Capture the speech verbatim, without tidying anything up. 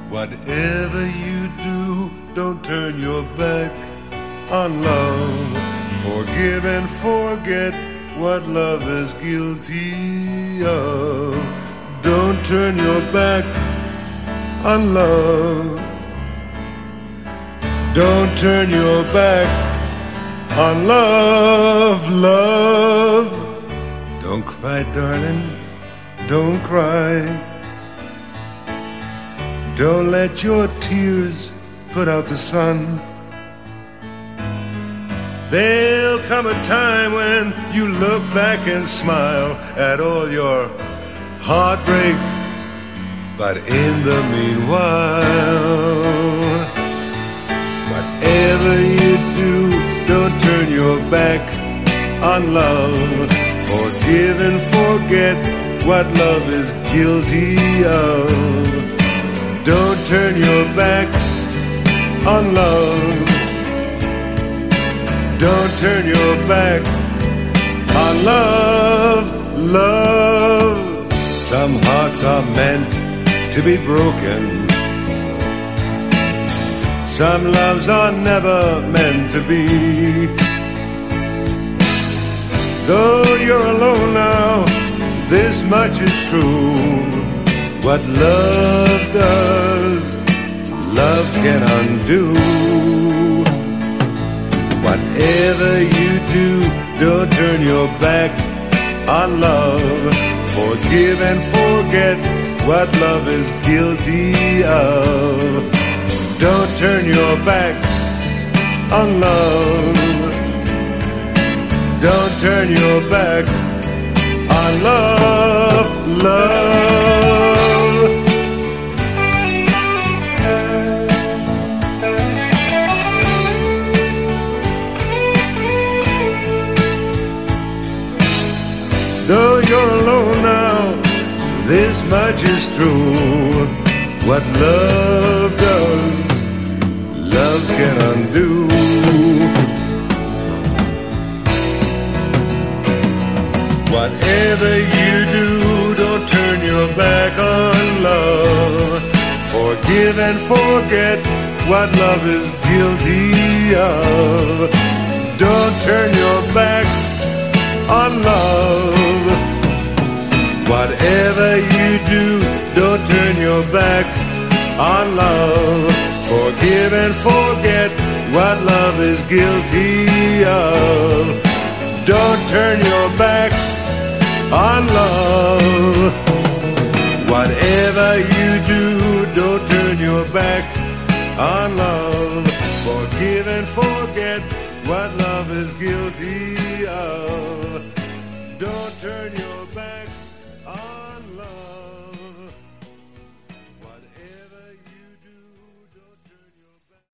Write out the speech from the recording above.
Whatever you do, don't turn your back on love. Forgive and forget what love is guilty of. Don't turn your back on love. Don't turn your back on love, love. Don't cry, darling, don't cry. Don't let your tears put out the sun. There'll come a time when you look back and smile at all your heartbreak. But in the meanwhile, whatever you do, don't turn your back on love. Forgive and forget what love is guilty of. Don't turn your back on love. Don't turn your back on love, love. Some hearts are meant to be broken. Some loves are never meant to be. Though you're alone now, this much is true. What love does, love can undo. Whatever you do, don't turn your back on love. Forgive and forget what love is guilty of. Don't turn your back on love. Don't turn your back on love, love. Though you're alone now, this much is true. What love does, love can undo. Whatever you do, don't turn your back on love. Forgive and forget what love is guilty of. Don't turn your back on love. Whatever you do, don't turn your back on love. Forgive and forget what love is guilty of. Don't turn your back on love. Whatever you do, don't turn your back on love. Forgive and forget what love is guilty of. Don't turn your